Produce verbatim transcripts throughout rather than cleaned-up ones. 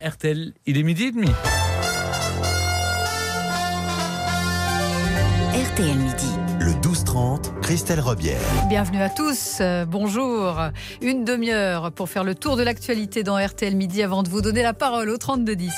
R T L, il est midi et demi. R T L Midi. Le douze trente, Christelle Rebière. Bienvenue à tous, euh, bonjour. Une demi-heure pour faire le tour de l'actualité dans R T L Midi avant de vous donner la parole au trente-deux dix.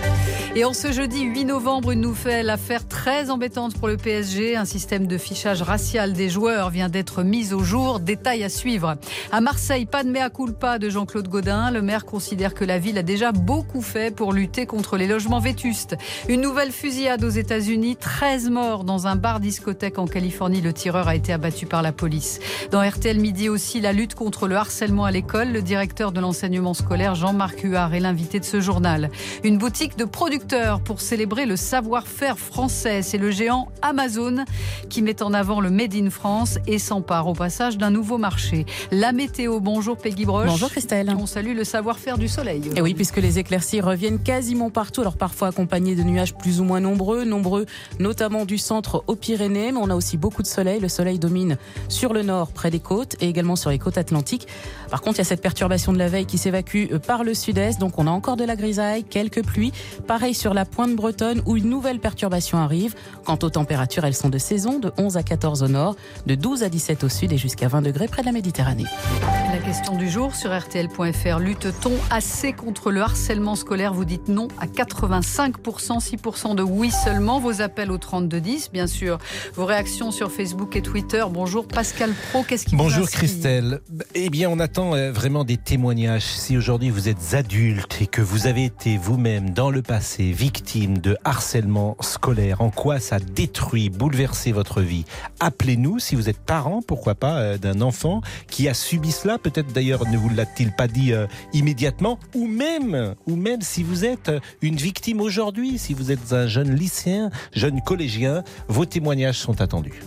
Et en ce jeudi huit novembre, une nouvelle affaire très embêtante pour le P S G. Un système de fichage racial des joueurs vient d'être mis au jour. Détail à suivre. À Marseille, pas de mea culpa de Jean-Claude Gaudin. Le maire considère que la ville a déjà beaucoup fait pour lutter contre les logements vétustes. Une nouvelle fusillade aux États-Unis. treize morts dans un bar-discothèque en Californie. Le tireur a été abattu par la police. Dans R T L Midi aussi, la lutte contre le harcèlement à l'école. Le directeur de l'enseignement scolaire, Jean-Marc Huard, est l'invité de ce journal. Une boutique de producteurs pour célébrer le savoir-faire français. C'est le géant Amazon qui met en avant le Made in France et s'empare au passage d'un nouveau marché. La météo, bonjour Peggy Broche. Bonjour Christelle. On salue le savoir-faire du soleil. Et oui, puisque les éclaircies reviennent quasiment partout, alors parfois accompagnés de nuages plus ou moins nombreux, nombreux notamment du centre aux Pyrénées, mais on a aussi beaucoup de soleil. Le soleil domine sur le nord près des côtes et également sur les côtes atlantiques. Par contre, il y a cette perturbation de la veille qui s'évacue par le sud-est, donc on a encore de la grisaille, quelques pluies. Pareil sur la pointe bretonne où une nouvelle perturbation arrive. Quant aux températures, elles sont de saison, de onze à quatorze au nord, de douze à dix-sept au sud et jusqu'à vingt degrés près de la Méditerranée. La question du jour sur R T L point F R. Lutte-t-on assez contre le harcèlement scolaire? Vous dites non à quatre-vingt-cinq pour cent, six pour cent de oui seulement. Vos appels au trente-deux dix, bien sûr. Vos réactions sur Facebook et Twitter. Bonjour Pascal Pro, qu'est-ce qui Bonjour vous inspire? Christelle. Eh bien, on attend vraiment des témoignages. Si aujourd'hui vous êtes adulte et que vous avez été vous-même dans le passé victime de harcèlement scolaire, en quoi ça détruit, bouleversé votre vie, appelez-nous. Si vous êtes parent, pourquoi pas, euh, d'un enfant qui a subi cela, peut-être d'ailleurs ne vous l'a-t-il pas dit euh, immédiatement, ou même, ou même si vous êtes une victime aujourd'hui, si vous êtes un jeune lycéen, jeune collégien, vos témoignages sont attendus.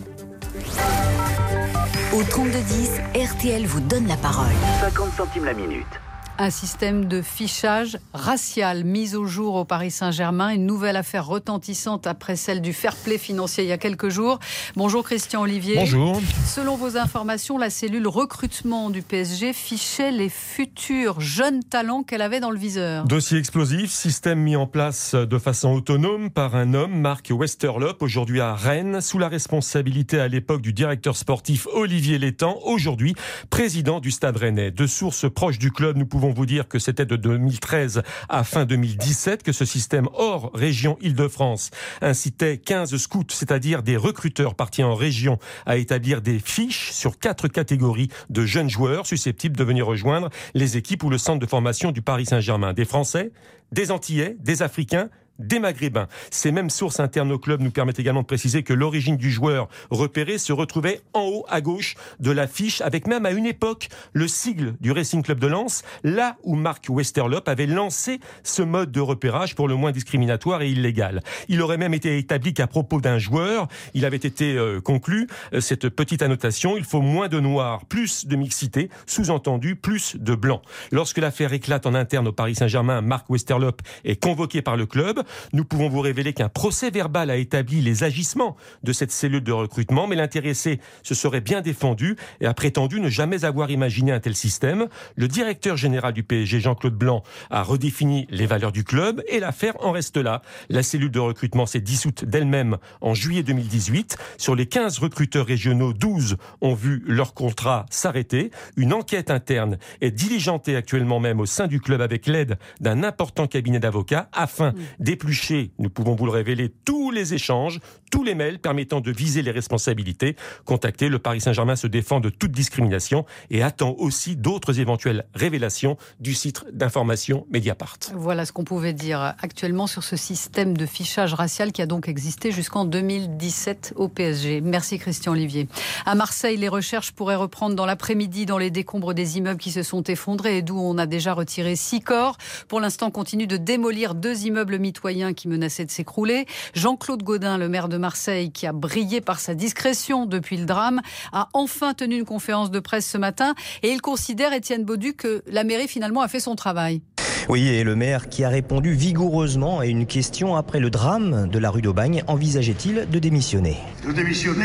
Au trente-deux dix, R T L vous donne la parole. cinquante centimes la minute. Un système de fichage racial mis au jour au Paris Saint-Germain. Une nouvelle affaire retentissante après celle du fair play financier il y a quelques jours. Bonjour Christian Olivier. Bonjour. Selon vos informations, la cellule recrutement du P S G fichait les futurs jeunes talents qu'elle avait dans le viseur. Dossier explosif, système mis en place de façon autonome par un homme, Marc Westerlop, aujourd'hui à Rennes, sous la responsabilité à l'époque du directeur sportif Olivier Létang, aujourd'hui président du Stade Rennais. De sources proches du club, nous pouvons vous dire que c'était de deux mille treize à fin deux mille dix-sept que ce système hors région Île-de-France incitait quinze scouts, c'est-à-dire des recruteurs partis en région, à établir des fiches sur quatre catégories de jeunes joueurs susceptibles de venir rejoindre les équipes ou le centre de formation du Paris Saint-Germain. Des Français, des Antillais, des Africains, des Maghrébins. Ces mêmes sources internes au club nous permettent également de préciser que l'origine du joueur repéré se retrouvait en haut à gauche de la fiche, avec même à une époque le sigle du Racing Club de Lens, là où Marc Westerlop avait lancé ce mode de repérage pour le moins discriminatoire et illégal. Il aurait même été établi qu'à propos d'un joueur, il avait été euh, conclu, euh, cette petite annotation, il faut moins de noirs, plus de mixité, sous-entendu plus de blancs. Lorsque l'affaire éclate en interne au Paris Saint-Germain, Marc Westerlop est convoqué par le club. Nous pouvons vous révéler qu'un procès verbal a établi les agissements de cette cellule de recrutement, mais l'intéressé se serait bien défendu et a prétendu ne jamais avoir imaginé un tel système. Le directeur général du P S G, Jean-Claude Blanc, a redéfini les valeurs du club et l'affaire en reste là. La cellule de recrutement s'est dissoute d'elle-même en juillet deux mille dix-huit. Sur les quinze recruteurs régionaux, douze ont vu leur contrat s'arrêter. Une enquête interne est diligentée actuellement même au sein du club avec l'aide d'un important cabinet d'avocats afin d'éplucher, nous pouvons vous le révéler, tous les échanges, tous les mails permettant de viser les responsabilités. Contacté, le Paris Saint-Germain se défend de toute discrimination et attend aussi d'autres éventuelles révélations du site d'information Mediapart. Voilà ce qu'on pouvait dire actuellement sur ce système de fichage racial qui a donc existé jusqu'en deux mille dix-sept au P S G. Merci Christian Olivier. À Marseille, les recherches pourraient reprendre dans l'après-midi dans les décombres des immeubles qui se sont effondrés et d'où on a déjà retiré six corps. Pour l'instant, on continue de démolir deux immeubles mitoyens qui menaçait de s'écrouler. Jean-Claude Gaudin, le maire de Marseille, qui a brillé par sa discrétion depuis le drame, a enfin tenu une conférence de presse ce matin et il considère, Étienne Baudu, que la mairie finalement a fait son travail. Oui, et le maire qui a répondu vigoureusement à une question après le drame de la rue d'Aubagne, envisageait-il de démissionner ? De démissionner ?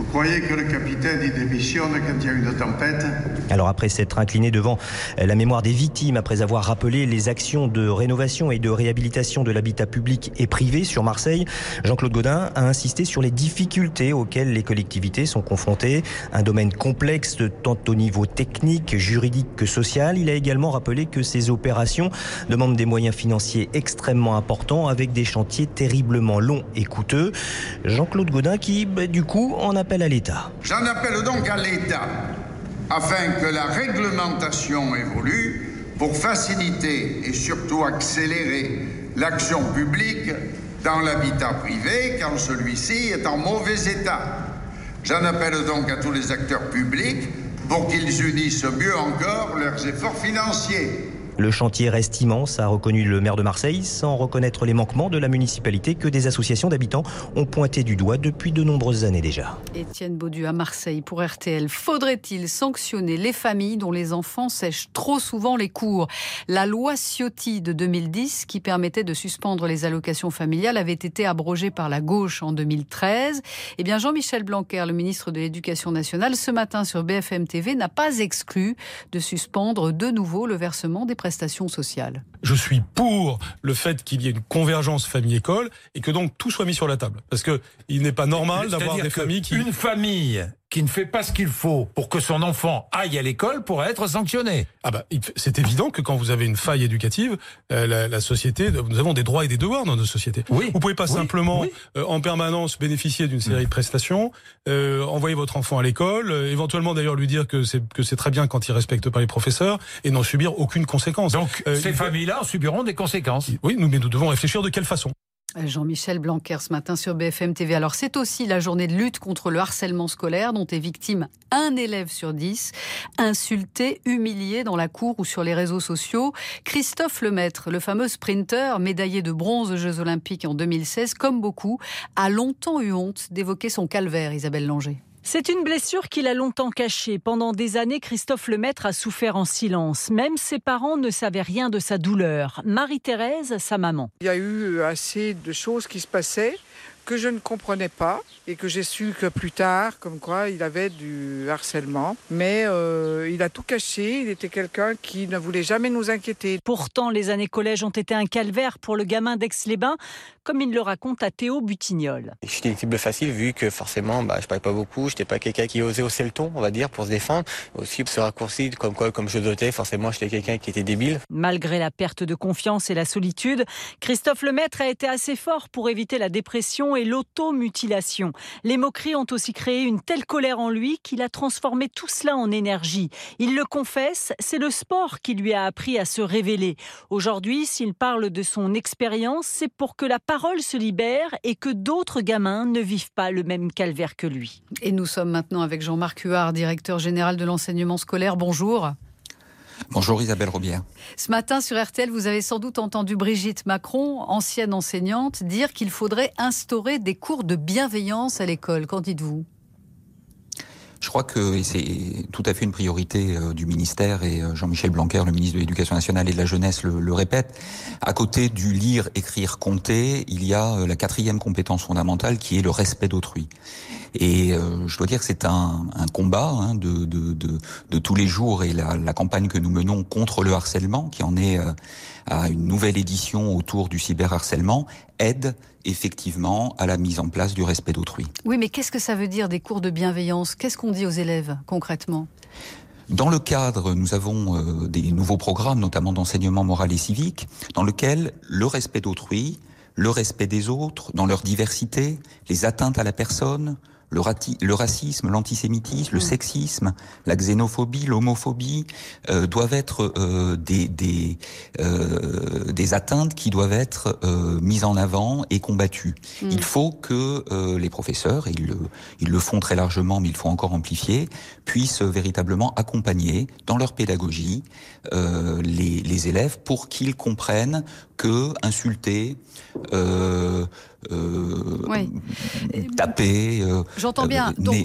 Vous croyez que le capitaine y démissionne quand il y a une tempête ? Alors après s'être incliné devant la mémoire des victimes, après avoir rappelé les actions de rénovation et de réhabilitation de l'habitat public et privé sur Marseille, Jean-Claude Gaudin a insisté sur les difficultés auxquelles les collectivités sont confrontées. Un domaine complexe tant au niveau technique, juridique que social. Il a également rappelé que ces opérations demandent des moyens financiers extrêmement importants avec des chantiers terriblement longs et coûteux. Jean-Claude Gaudin qui, bah, du coup, en appelle à l'État. J'en appelle donc à l'État afin que la réglementation évolue pour faciliter et surtout accélérer l'action publique dans l'habitat privé quand celui-ci est en mauvais état. J'en appelle donc à tous les acteurs publics pour qu'ils unissent mieux encore leurs efforts financiers. Le chantier reste immense, a reconnu le maire de Marseille, sans reconnaître les manquements de la municipalité que des associations d'habitants ont pointé du doigt depuis de nombreuses années déjà. Étienne Baudu à Marseille pour R T L. Faudrait-il sanctionner les familles dont les enfants sèchent trop souvent les cours ? La loi Ciotti de deux mille dix, qui permettait de suspendre les allocations familiales, avait été abrogée par la gauche en deux mille treize. Eh bien, Jean-Michel Blanquer, le ministre de l'Éducation nationale, ce matin sur B F M T V, n'a pas exclu de suspendre de nouveau le versement des prestations sociales. Je suis pour le fait qu'il y ait une convergence famille-école et que donc tout soit mis sur la table. Parce que il n'est pas normal d'avoir des familles qui... Une famille qui ne fait pas ce qu'il faut pour que son enfant aille à l'école pourrait être sanctionnée. Ah bah, c'est évident que quand vous avez une faille éducative, euh, la, la société, nous avons des droits et des devoirs dans notre société. Oui. Vous pouvez pas oui. simplement oui. Euh, en permanence bénéficier d'une série de prestations, euh, envoyer votre enfant à l'école, euh, éventuellement d'ailleurs lui dire que c'est que c'est très bien quand il respecte pas les professeurs et n'en subir aucune conséquence. Donc euh, ces familles-là subiront des conséquences. Oui, nous, mais nous devons réfléchir de quelle façon. Jean-Michel Blanquer ce matin sur B F M T V. Alors c'est aussi la journée de lutte contre le harcèlement scolaire dont est victime un élève sur dix, insulté, humilié dans la cour ou sur les réseaux sociaux. Christophe Lemaître, le fameux sprinter médaillé de bronze aux Jeux Olympiques en deux mille seize, comme beaucoup, a longtemps eu honte d'évoquer son calvaire, Isabelle Langer. C'est une blessure qu'il a longtemps cachée. Pendant des années, Christophe Lemaître a souffert en silence. Même ses parents ne savaient rien de sa douleur. Marie-Thérèse, sa maman. Il y a eu assez de choses qui se passaient que je ne comprenais pas et que j'ai su que plus tard, comme quoi il avait du harcèlement. Mais euh, il a tout caché, il était quelqu'un qui ne voulait jamais nous inquiéter. Pourtant, les années collège ont été un calvaire pour le gamin d'Aix-les-Bains, comme il le raconte à Théo Butignol. J'étais une cible facile vu que forcément bah, je parlais pas beaucoup, j'étais pas quelqu'un qui osait hausser le ton, on va dire, pour se défendre. Aussi ce raccourci, comme quoi, comme je dotais, forcément j'étais quelqu'un qui était débile. Malgré la perte de confiance et la solitude, Christophe Lemaître a été assez fort pour éviter la dépression et l'automutilation. Les moqueries ont aussi créé une telle colère en lui qu'il a transformé tout cela en énergie. Il le confesse, c'est le sport qui lui a appris à se révéler. Aujourd'hui, s'il parle de son expérience, c'est pour que la parole se libère et que d'autres gamins ne vivent pas le même calvaire que lui. Et nous sommes maintenant avec Jean-Marc Huard, directeur général de l'enseignement scolaire. Bonjour. Bonjour Isabelle Robière. Ce matin sur R T L, vous avez sans doute entendu Brigitte Macron, ancienne enseignante, dire qu'il faudrait instaurer des cours de bienveillance à l'école. Qu'en dites-vous ? Je crois que c'est tout à fait une priorité du ministère et Jean-Michel Blanquer, le ministre de l'Éducation nationale et de la jeunesse, le, le répète. À côté du lire, écrire, compter, il y a la quatrième compétence fondamentale qui est le respect d'autrui. Et euh, je dois dire que c'est un, un combat hein, de, de, de, de tous les jours et la, la campagne que nous menons contre le harcèlement, qui en est euh, à une nouvelle édition autour du cyberharcèlement, aide effectivement à la mise en place du respect d'autrui. Oui, mais qu'est-ce que ça veut dire des cours de bienveillance ? Qu'est-ce qu'on dit aux élèves concrètement ? Dans le cadre, nous avons euh, des nouveaux programmes, notamment d'enseignement moral et civique, dans lequel le respect d'autrui, le respect des autres, dans leur diversité, les atteintes à la personne, Le, rati- le racisme, l'antisémitisme, le sexisme, la xénophobie, l'homophobie euh, doivent être euh, des des, euh, des atteintes qui doivent être euh, mises en avant et combattues. Mmh. Il faut que euh, les professeurs, et ils le, ils le font très largement, mais il faut encore amplifier, puissent véritablement accompagner dans leur pédagogie euh, les, les élèves pour qu'ils comprennent que insulter, euh, euh, oui. taper, euh, J'entends bien. Euh, Donc, n'est, n'est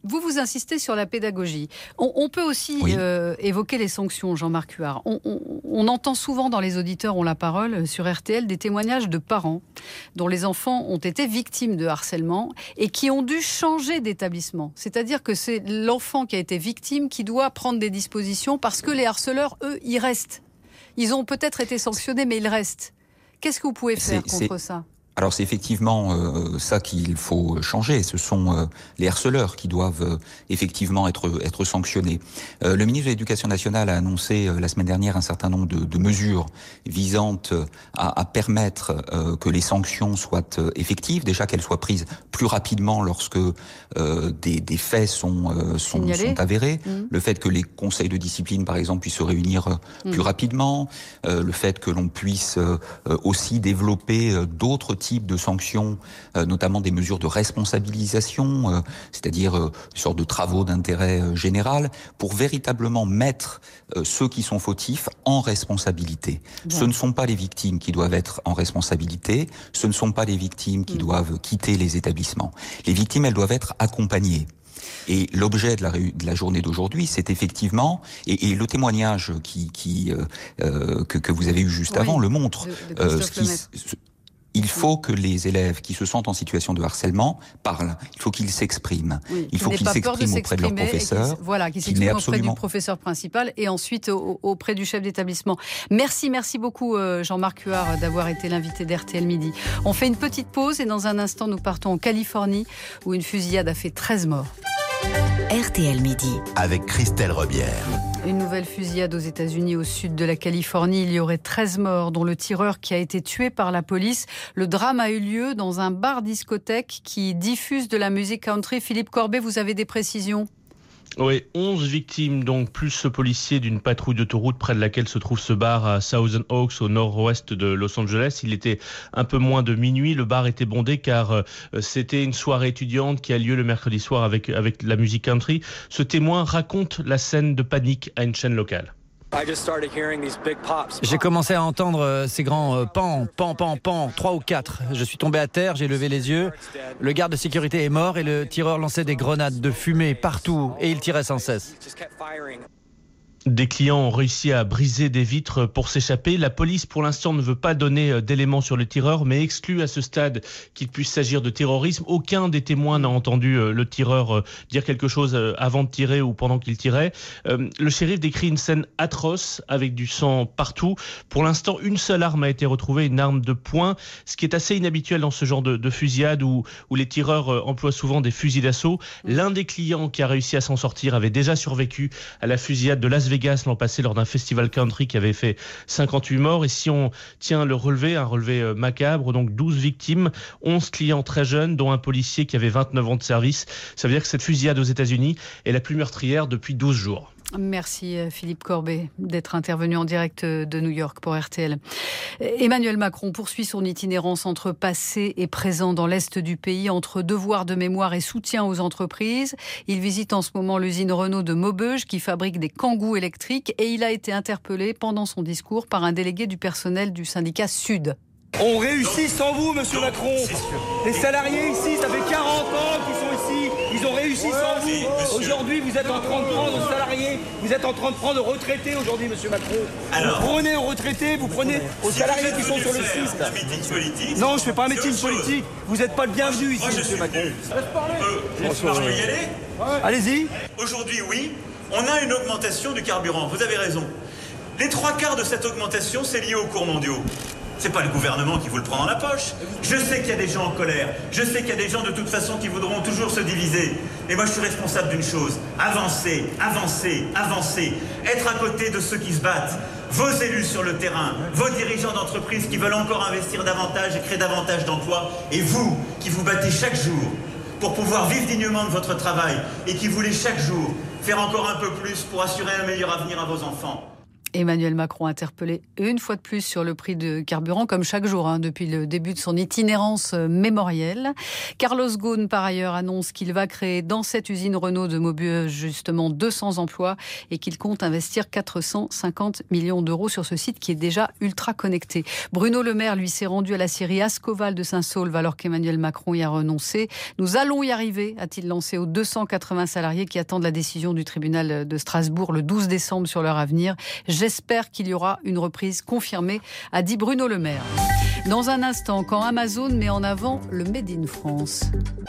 Vous, vous insistez sur la pédagogie. On, on peut aussi oui. euh, évoquer les sanctions, Jean-Marc Huard. On, on, on entend souvent dans les auditeurs ont la parole sur R T L des témoignages de parents dont les enfants ont été victimes de harcèlement et qui ont dû changer d'établissement. C'est-à-dire que c'est l'enfant qui a été victime qui doit prendre des dispositions parce que les harceleurs, eux, ils restent. Ils ont peut-être été sanctionnés, mais ils restent. Qu'est-ce que vous pouvez faire c'est, contre c'est... ça ? Alors c'est effectivement euh, ça qu'il faut changer. Ce sont euh, les harceleurs qui doivent euh, effectivement être être sanctionnés. Euh, le ministre de l'Éducation nationale a annoncé euh, la semaine dernière un certain nombre de, de mesures visant euh, à, à permettre euh, que les sanctions soient euh, effectives. Déjà qu'elles soient prises plus rapidement lorsque euh, des, des faits sont euh, sont, sont avérés. Mmh. Le fait que les conseils de discipline, par exemple, puissent se réunir euh, mmh. plus rapidement. Euh, le fait que l'on puisse euh, aussi développer euh, d'autres types de sanctions, euh, notamment des mesures de responsabilisation, euh, c'est-à-dire euh, une sorte de travaux d'intérêt euh, général, pour véritablement mettre euh, ceux qui sont fautifs en responsabilité. Ouais. Ce ne sont pas les victimes qui doivent être en responsabilité, ce ne sont pas les victimes qui mmh. doivent quitter les établissements. Les victimes, elles doivent être accompagnées. Et l'objet de la, de la journée d'aujourd'hui, c'est effectivement, et, et le témoignage qui, qui, euh, euh, que, que vous avez eu juste oui, avant le montre, de, de euh, ce qui, ce, il faut que les élèves qui se sentent en situation de harcèlement parlent. Il faut qu'ils s'expriment. Oui, il faut qu'ils s'expriment auprès de leur professeur. Voilà, qu'ils s'expriment absolument... auprès du professeur principal et ensuite au, auprès du chef d'établissement. Merci, merci beaucoup Jean-Marc Huard d'avoir été l'invité d'R T L Midi. On fait une petite pause et dans un instant nous partons en Californie où une fusillade a fait treize morts. R T L Midi. Avec Christelle Rebière. Une nouvelle fusillade aux États-Unis, au sud de la Californie. Il y aurait treize morts, dont le tireur qui a été tué par la police. Le drame a eu lieu dans un bar-discothèque qui diffuse de la musique country. Philippe Corbet, vous avez des précisions ? Oui, onze victimes, donc plus ce policier d'une patrouille d'autoroute près de laquelle se trouve ce bar à Thousand Oaks, au nord-ouest de Los Angeles. Il était un peu moins de minuit. Le bar était bondé car euh, c'était une soirée étudiante qui a lieu le mercredi soir avec, avec la musique country. Ce témoin raconte la scène de panique à une chaîne locale. J'ai commencé à entendre ces grands euh, pan, pan, pan, pan, trois ou quatre. Je suis tombé à terre, j'ai levé les yeux. Le garde de sécurité est mort et le tireur lançait des grenades de fumée partout et il tirait sans cesse. Des clients ont réussi à briser des vitres pour s'échapper. La police, pour l'instant, ne veut pas donner d'éléments sur le tireur, mais exclut à ce stade qu'il puisse s'agir de terrorisme. Aucun des témoins n'a entendu le tireur dire quelque chose avant de tirer ou pendant qu'il tirait. Le shérif décrit une scène atroce avec du sang partout. Pour l'instant, une seule arme a été retrouvée, une arme de poing, ce qui est assez inhabituel dans ce genre de, de fusillade où, où les tireurs emploient souvent des fusils d'assaut. L'un des clients qui a réussi à s'en sortir avait déjà survécu à la fusillade de Las Vegas l'an passé lors d'un festival country qui avait fait cinquante-huit morts. Et si on tient le relevé, un relevé macabre, donc douze victimes, onze clients très jeunes, dont un policier qui avait vingt-neuf ans de service. Ça veut dire que cette fusillade aux États-Unis est la plus meurtrière depuis douze jours. Merci Philippe Corbet d'être intervenu en direct de New York pour R T L. Emmanuel Macron poursuit son itinérance entre passé et présent dans l'Est du pays, entre devoir de mémoire et soutien aux entreprises. Il visite en ce moment l'usine Renault de Maubeuge qui fabrique des kangous électriques et il a été interpellé pendant son discours par un délégué du personnel du syndicat Sud. On réussit sans vous, monsieur Macron. Les salariés ici, ça fait quarante ans qu'ils sont ici. Ils ont réussi sans vous. Aujourd'hui, vous êtes en train de prendre aux salariés, vous êtes en train de prendre aux retraités aujourd'hui, monsieur Macron. Alors, vous prenez aux retraités, vous prenez aux salariés qui sont sur le site. Un meeting politique. Non, je fais pas un meeting politique. Vous n'êtes pas le bienvenu ici, monsieur Macron. Je peux y aller ? Allez-y. Aujourd'hui, oui, on a une augmentation du carburant. Vous avez raison. Les trois quarts de cette augmentation, c'est lié aux cours mondiaux. C'est pas le gouvernement qui vous le prend dans la poche. Je sais qu'il y a des gens en colère. Je sais qu'il y a des gens de toute façon qui voudront toujours se diviser. Mais moi je suis responsable d'une chose. Avancer, avancer, avancer. Être à côté de ceux qui se battent. Vos élus sur le terrain, vos dirigeants d'entreprise qui veulent encore investir davantage et créer davantage d'emplois. Et vous qui vous battez chaque jour pour pouvoir vivre dignement de votre travail et qui voulez chaque jour faire encore un peu plus pour assurer un meilleur avenir à vos enfants. Emmanuel Macron interpellé une fois de plus sur le prix de carburant, comme chaque jour, hein, depuis le début de son itinérance mémorielle. Carlos Ghosn, par ailleurs, annonce qu'il va créer dans cette usine Renault de Maubeuge justement deux cents emplois et qu'il compte investir quatre cent cinquante millions d'euros sur ce site qui est déjà ultra connecté. Bruno Le Maire, lui, s'est rendu à la scierie Ascoval de Saint-Saulve alors qu'Emmanuel Macron y a renoncé. Nous allons y arriver, a-t-il lancé aux deux cent quatre-vingts salariés qui attendent la décision du tribunal de Strasbourg le douze décembre sur leur avenir. J'espère qu'il y aura une reprise confirmée, a dit Bruno Le Maire. Dans un instant, quand Amazon met en avant le Made in France.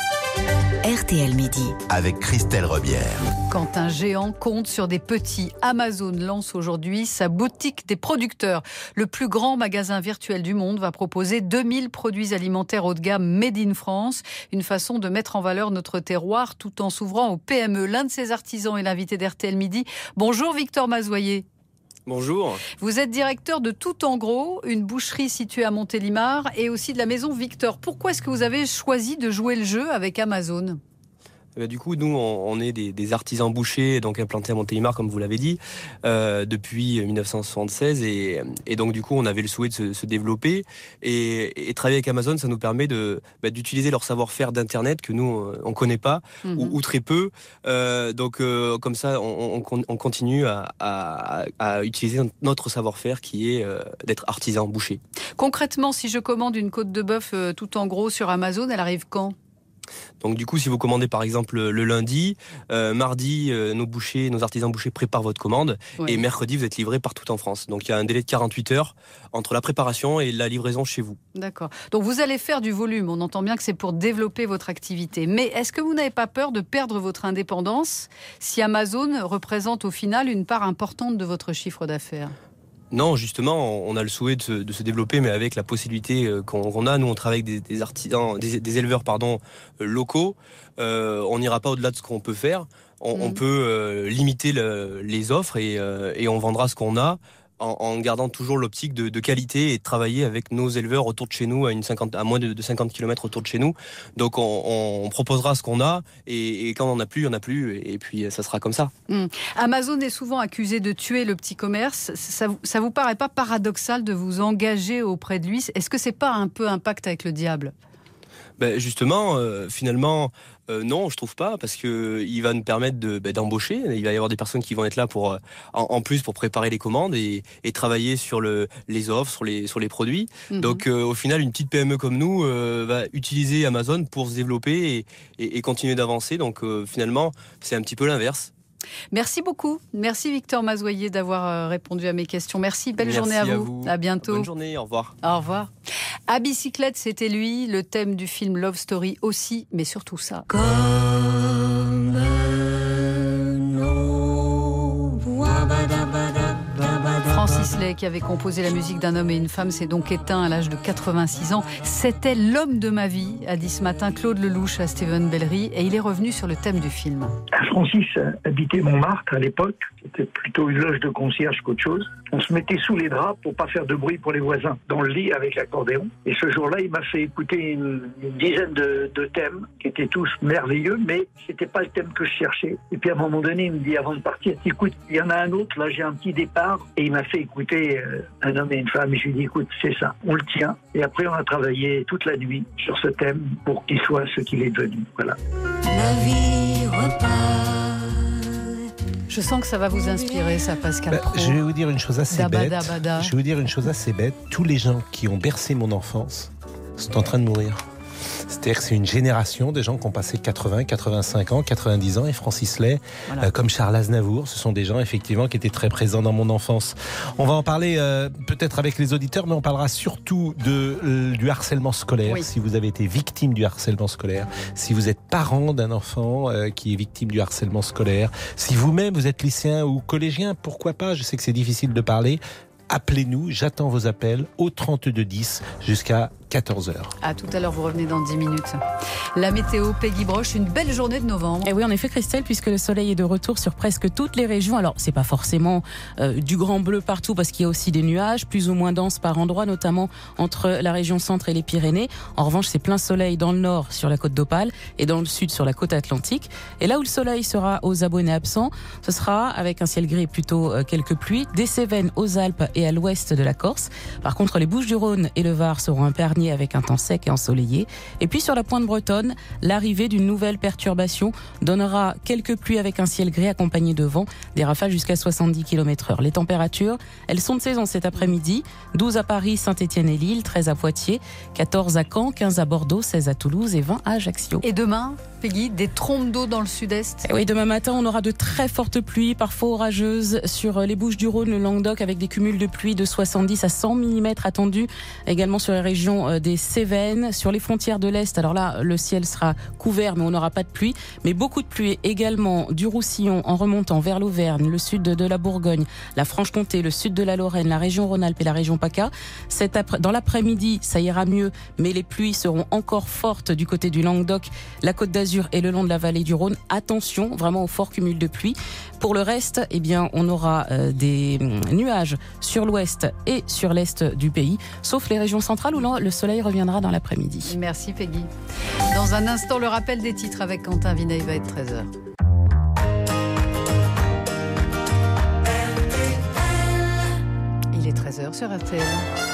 R T L Midi. Avec Christelle Rebière. Quand un géant compte sur des petits, Amazon lance aujourd'hui sa boutique des producteurs. Le plus grand magasin virtuel du monde va proposer deux mille produits alimentaires haut de gamme Made in France. Une façon de mettre en valeur notre terroir tout en s'ouvrant aux P M E. L'un de ses artisans est l'invité d'R T L Midi. Bonjour Victor Mazoyer. Bonjour. Vous êtes directeur de Tout en Gros, une boucherie située à Montélimar et aussi de la maison Victor. Pourquoi est-ce que vous avez choisi de jouer le jeu avec Amazon ? Bah, du coup, nous, on, on est des, des artisans bouchers, donc implantés à Montélimar, comme vous l'avez dit, euh, depuis dix-neuf cent soixante-seize. Et, et donc, du coup, on avait le souhait de se, se développer. Et, et travailler avec Amazon, ça nous permet de, bah, d'utiliser leur savoir-faire d'Internet que nous, on ne connaît pas, mm-hmm. ou, ou très peu. Euh, donc, euh, comme ça, on, on, on continue à, à, à utiliser notre savoir-faire qui est euh, d'être artisan boucher. Concrètement, si je commande une côte de bœuf euh, Tout en Gros sur Amazon, elle arrive quand ? Donc du coup, si vous commandez par exemple le lundi, euh, mardi, euh, nos bouchers, nos artisans bouchers préparent votre commande, oui. Et mercredi, vous êtes livré partout en France. Donc il y a un délai de quarante-huit heures entre la préparation et la livraison chez vous. D'accord. Donc vous allez faire du volume. On entend bien que c'est pour développer votre activité. Mais est-ce que vous n'avez pas peur de perdre votre indépendance si Amazon représente au final une part importante de votre chiffre d'affaires ? Non, justement, on a le souhait de se, de se développer, mais avec la possibilité qu'on, qu'on a. Nous, on travaille avec des, des artisans, des, des éleveurs, pardon, locaux. Euh, on n'ira pas au-delà de ce qu'on peut faire. On, mmh. on peut euh, limiter le, les offres et, euh, et on vendra ce qu'on a. En, en gardant toujours l'optique de, de qualité et de travailler avec nos éleveurs autour de chez nous, à, une cinquante, à moins de, de cinquante kilomètres autour de chez nous. Donc on, on proposera ce qu'on a et, et quand on n'en a plus, il n'y en a plus et puis ça sera comme ça. Mmh. Amazon est souvent accusé de tuer le petit commerce. Ça ne vous paraît pas paradoxal de vous engager auprès de lui ? Est-ce que ce n'est pas un peu un pacte avec le diable ? Ben justement, euh, finalement, euh, non, je trouve pas, parce que il va nous permettre de, ben, d'embaucher. Il va y avoir des personnes qui vont être là pour, en, en plus, pour préparer les commandes et, et travailler sur le, les offres, sur les, sur les produits. Mm-hmm. Donc, euh, au final, une petite P M E comme nous euh, va utiliser Amazon pour se développer et, et, et continuer d'avancer. Donc, euh, finalement, c'est un petit peu l'inverse. Merci beaucoup. Merci Victor Mazoyer d'avoir répondu à mes questions. Merci, belle Merci journée à vous. à vous. À bientôt. Bonne journée, au revoir. Au revoir. À bicyclette, c'était lui, le thème du film Love Story aussi, mais surtout ça. Comme Francis Lay, qui avait composé la musique d'un homme et une femme, s'est donc éteint à l'âge de quatre-vingt-six ans. C'était l'homme de ma vie, a dit ce matin Claude Lelouch à Steven Bellery, et il est revenu sur le thème du film. Francis habitait Montmartre à l'époque. C'était plutôt une loge de concierge qu'autre chose. On se mettait sous les draps pour pas faire de bruit pour les voisins, dans le lit avec l'accordéon. Et ce jour-là, il m'a fait écouter une, une dizaine de, de thèmes qui étaient tous merveilleux, mais c'était pas le thème que je cherchais. Et puis à un moment donné, il me dit avant de partir, écoute, il y en a un autre, là j'ai un petit départ. Et il m'a fait écouter euh, un homme et une femme. Et je lui ai dit, écoute, c'est ça, on le tient. Et après, on a travaillé toute la nuit sur ce thème pour qu'il soit ce qu'il est devenu. Voilà. La vie repart. Je sens que ça va vous inspirer, ça, Pascal bah, Praud. Je vais vous dire une chose assez Dabada, bête. bada. Je vais vous dire une chose assez bête. Tous les gens qui ont bercé mon enfance sont en train de mourir. C'est-à-dire que c'est une génération de gens qui ont passé quatre-vingts, quatre-vingt-cinq ans, quatre-vingt-dix ans, et Francis Lay, voilà. euh, comme Charles Aznavour, ce sont des gens effectivement qui étaient très présents dans mon enfance. On va en parler euh, peut-être avec les auditeurs, mais on parlera surtout de, euh, du harcèlement scolaire. Oui. Si vous avez été victime du harcèlement scolaire, si vous êtes parent d'un enfant euh, qui est victime du harcèlement scolaire, si vous-même vous êtes lycéen ou collégien, pourquoi pas, je sais que c'est difficile de parler. Appelez-nous, j'attends vos appels au trente-deux dix jusqu'à quatorze heures. À tout à l'heure, vous revenez dans dix minutes. La météo, Peggy Broche, une belle journée de novembre. Et oui, en effet, Christelle, puisque le soleil est de retour sur presque toutes les régions. Alors, c'est pas forcément euh, du grand bleu partout, parce qu'il y a aussi des nuages, plus ou moins denses par endroits, notamment entre la région centre et les Pyrénées. En revanche, c'est plein soleil dans le nord sur la côte d'Opale et dans le sud sur la côte atlantique. Et là où le soleil sera aux abonnés absents, ce sera avec un ciel gris et plutôt euh, quelques pluies, des Cévennes aux Alpes et à l'ouest de la Corse. Par contre, les Bouches-du-Rhône et le Var seront épargnés avec un temps sec et ensoleillé. Et puis sur la pointe bretonne, l'arrivée d'une nouvelle perturbation donnera quelques pluies avec un ciel gris accompagné de vent, des rafales jusqu'à soixante-dix kilomètres heure. Les températures, elles sont de saison cet après-midi. douze à Paris, Saint-Étienne et Lille, treize à Poitiers, quatorze à Caen, quinze à Bordeaux, seize à Toulouse et vingt à Ajaccio. Et demain, Peggy, des trompes d'eau dans le sud-est. Et oui, demain matin, on aura de très fortes pluies, parfois orageuses, sur les Bouches-du-Rhône, le Languedoc, avec des cumuls de pluie de soixante-dix à cent millimètres attendus. Également sur les régions des Cévennes, sur les frontières de l'Est. Alors là, le ciel sera couvert, mais on n'aura pas de pluie. Mais beaucoup de pluie également du Roussillon en remontant vers l'Auvergne, le sud de la Bourgogne, la Franche-Comté, le sud de la Lorraine, la région Rhône-Alpes et la région PACA. Cet après- dans l'après-midi, ça ira mieux, mais les pluies seront encore fortes du côté du Languedoc, la Côte d'Azur et le long de la vallée du Rhône. Attention, vraiment au fort cumul de pluie. Pour le reste, eh bien, on aura euh, des nuages sur l'ouest et sur l'est du pays, sauf les régions centrales où le soleil reviendra dans l'après-midi. Merci Peggy. Dans un instant, le rappel des titres avec Quentin Vinet, il va être treize heures. Il est treize heures sur R T L.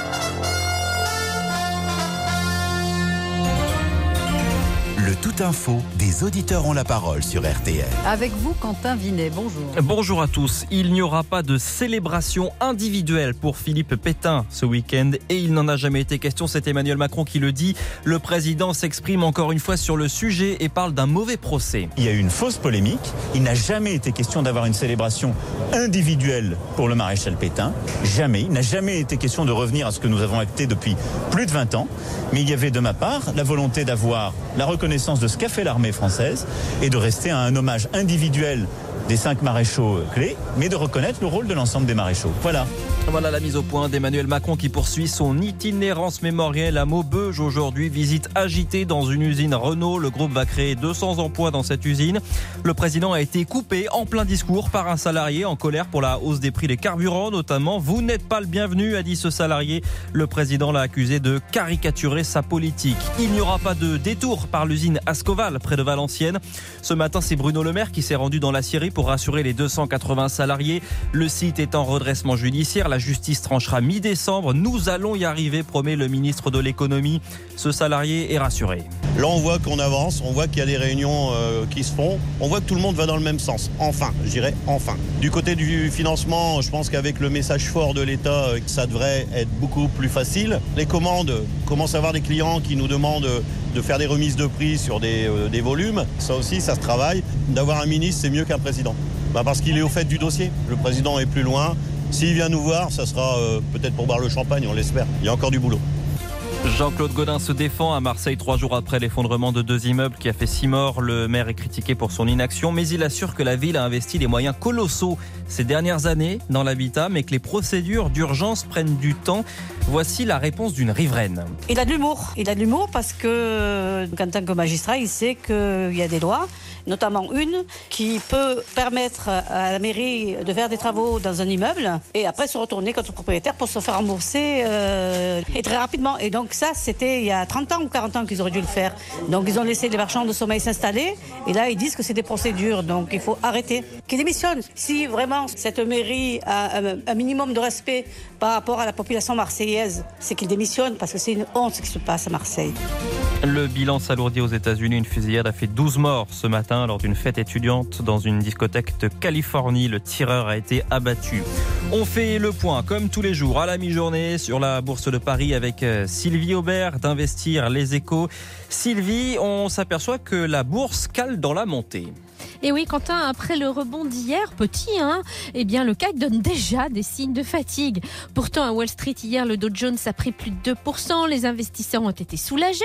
Le tout info des auditeurs ont la parole sur R T L. Avec vous, Quentin Vinet, bonjour. Bonjour à tous. Il n'y aura pas de célébration individuelle pour Philippe Pétain ce week-end et il n'en a jamais été question. C'est Emmanuel Macron qui le dit. Le président s'exprime encore une fois sur le sujet et parle d'un mauvais procès. Il y a eu une fausse polémique. Il n'a jamais été question d'avoir une célébration individuelle pour le maréchal Pétain. Jamais. Il n'a jamais été question de revenir à ce que nous avons acté depuis plus de vingt ans. Mais il y avait de ma part la volonté d'avoir la reconnaissance de ce qu'a fait l'armée française et de rester à un hommage individuel des cinq maréchaux clés, mais de reconnaître le rôle de l'ensemble des maréchaux. Voilà. Voilà la mise au point d'Emmanuel Macron qui poursuit son itinérance mémorielle à Maubeuge aujourd'hui. Visite agitée dans une usine Renault. Le groupe va créer deux cents emplois dans cette usine. Le président a été coupé en plein discours par un salarié en colère pour la hausse des prix des carburants notamment. Vous n'êtes pas le bienvenu, a dit ce salarié. Le président l'a accusé de caricaturer sa politique. Il n'y aura pas de détour par l'usine Ascoval près de Valenciennes. Ce matin, c'est Bruno Le Maire qui s'est rendu dans la Syrie pour rassurer les deux cent quatre-vingts salariés. Le site est en redressement judiciaire. La justice tranchera mi-décembre. Nous allons y arriver, promet le ministre de l'économie. Ce salarié est rassuré. Là, on voit qu'on avance, on voit qu'il y a des réunions euh, qui se font. On voit que tout le monde va dans le même sens. Enfin, je dirais enfin. Du côté du financement, je pense qu'avec le message fort de l'État, ça devrait être beaucoup plus facile. Les commandes, commencent à avoir des clients qui nous demandent de faire des remises de prix sur des, euh, des volumes. Ça aussi, ça se travaille. D'avoir un ministre, c'est mieux qu'un président. Bah parce qu'il est au fait du dossier. Le président est plus loin. S'il vient nous voir, ça sera euh, peut-être pour boire le champagne, on l'espère. Il y a encore du boulot. Jean-Claude Gaudin se défend à Marseille trois jours après l'effondrement de deux immeubles qui a fait six morts. Le maire est critiqué pour son inaction, mais il assure que la ville a investi des moyens colossaux ces dernières années dans l'habitat, mais que les procédures d'urgence prennent du temps. Voici la réponse d'une riveraine. Il a de l'humour. Il a de l'humour parce que, en tant que magistrat, il sait qu'il y a des lois, notamment une qui peut permettre à la mairie de faire des travaux dans un immeuble et après se retourner contre le propriétaire pour se faire rembourser euh, et très rapidement. Et donc ça, c'était il y a trente ans ou quarante ans qu'ils auraient dû le faire. Donc ils ont laissé les marchands de sommeil s'installer et là ils disent que c'est des procédures, donc il faut arrêter. Qu'ils démissionnent. Si vraiment cette mairie a un, un minimum de respect par rapport à la population marseillaise, c'est qu'ils démissionnent parce que c'est une honte ce qui se passe à Marseille. Le bilan s'alourdit aux États-Unis. Une fusillade a fait douze morts ce matin lors d'une fête étudiante dans une discothèque de Californie. Le tireur a été abattu. On fait le point, comme tous les jours, à la mi-journée sur la Bourse de Paris avec Sylvie Aubert d'Investir Les Échos. Sylvie, on s'aperçoit que la bourse cale dans la montée. Et oui, Quentin, après le rebond d'hier, petit, hein, eh bien, le C A C donne déjà des signes de fatigue. Pourtant, à Wall Street, hier, le Dow Jones a pris plus de deux pour cent. Les investisseurs ont été soulagés par les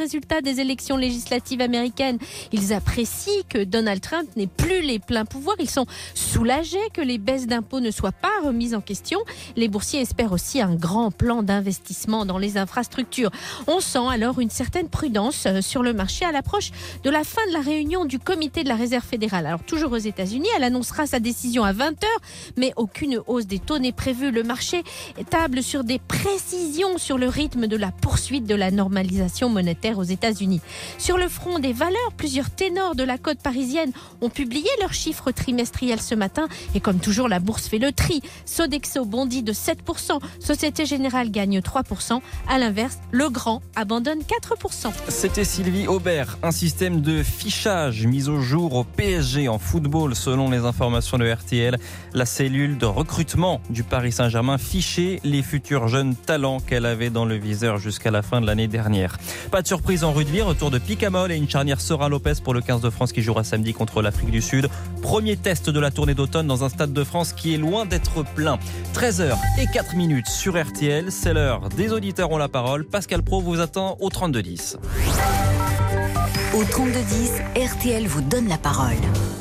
résultats des élections législatives américaines. Ils apprécient que Donald Trump n'ait plus les pleins pouvoirs. Ils sont soulagés que les baisses d'impôts ne soient pas remises en question. Les boursiers espèrent aussi un grand plan d'investissement dans les infrastructures. On sent alors une certaine prudence sur le marché à l'approche de la fin de la réunion du comité de la Réserve fédérale. Alors toujours aux États-Unis, elle annoncera sa décision à vingt heures, mais aucune hausse des taux n'est prévue. Le marché table sur des précisions sur le rythme de la poursuite de la normalisation monétaire aux États-Unis. Sur le front des valeurs, plusieurs ténors de la côte parisienne ont publié leurs chiffres trimestriels ce matin et comme toujours, la bourse fait le tri. Sodexo bondit de sept pour cent, Société Générale gagne trois pour cent. À l'inverse, Legrand abandonne quatre pour cent. C'était Sylvie Aubert. Un système de fichage mis au jour au P S G en football selon les informations de R T L. La cellule de recrutement du Paris Saint-Germain fichait les futurs jeunes talents qu'elle avait dans le viseur jusqu'à la fin de l'année dernière. Pas de surprise en rugby, retour de Picamol et une charnière Sora Lopez pour le quinze de France qui jouera samedi contre l'Afrique du Sud. Premier test de la tournée d'automne dans un stade de France qui est loin d'être plein. treize heures et quatre minutes sur R T L, c'est l'heure des auditeurs ont la parole. Pascal Pro vous attend au trente-deux dix. Au trente-deux dix, R T L vous donne la parole.